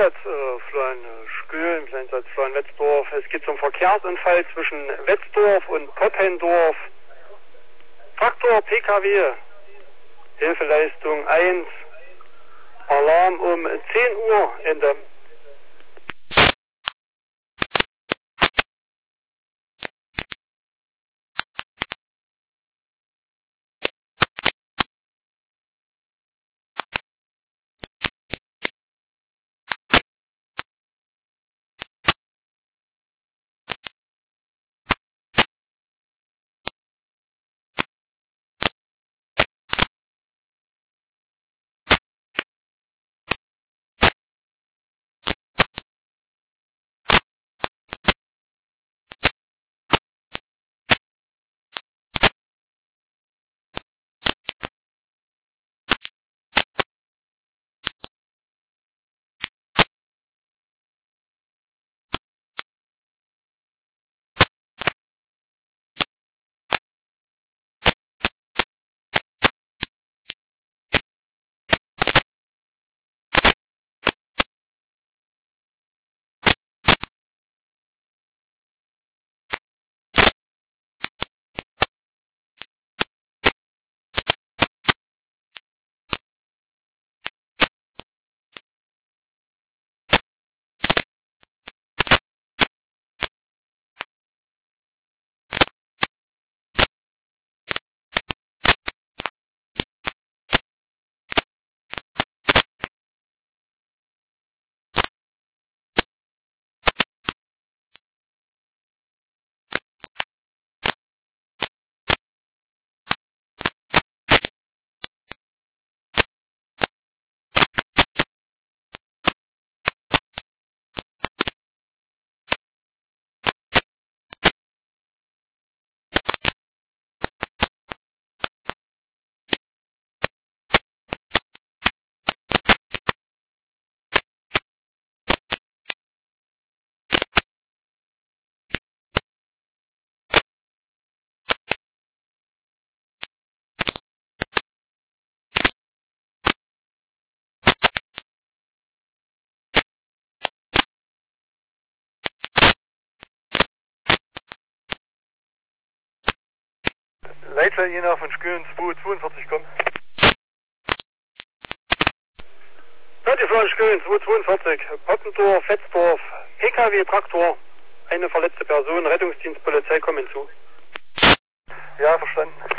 Florian Schkülen, Florian Wetzdorf. Es geht zum Verkehrsunfall zwischen Wetzdorf und Poppendorf. Traktor, PKW, Hilfeleistung 1, Alarm um 10 Uhr, Ende. Leitzahl Jena von Schkülen 242 kommt. Leute von Schkülen 242, Poppendorf, Wetzdorf, PKW, Traktor, eine verletzte Person, Rettungsdienst, Polizei kommen hinzu. Ja, verstanden.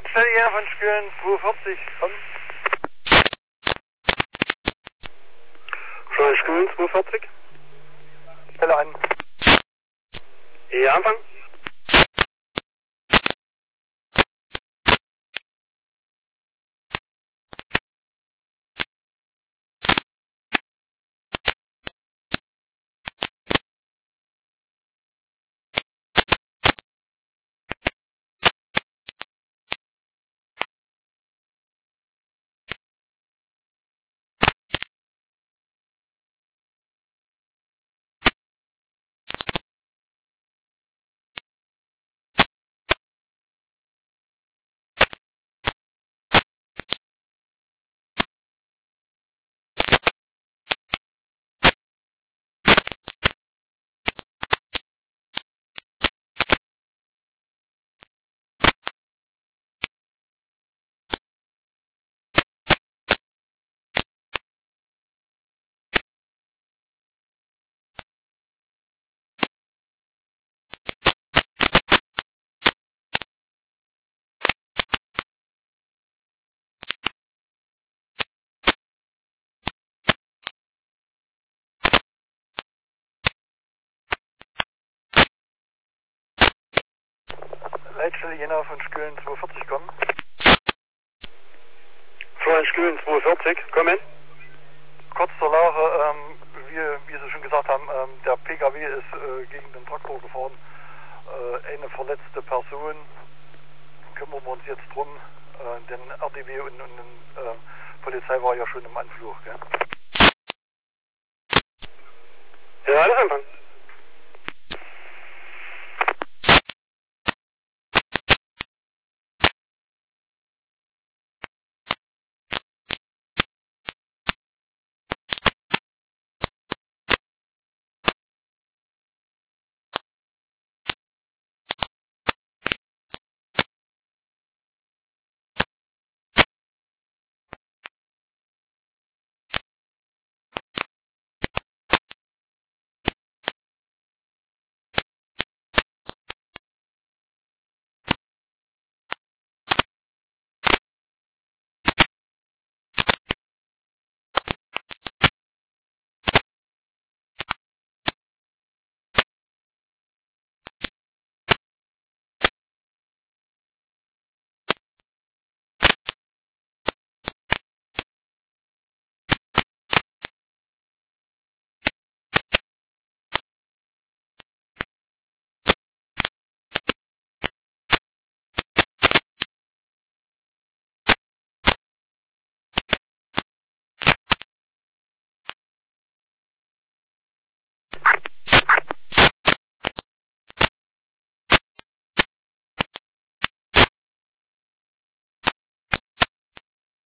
Stelle Jena von Spülen 240, komm. Von Spülen 240. Stelle an. Ja, Anfang. Leitstelle Jena von Spülen 240, kommen. Von Spülen 240, kommen. Kurz zur Lage, wie Sie schon gesagt haben, der PKW ist gegen den Traktor gefahren. Eine verletzte Person, kümmern wir uns jetzt drum, denn RDW und Polizei war ja schon im Anflug. Gell? Ja, alles anfangen.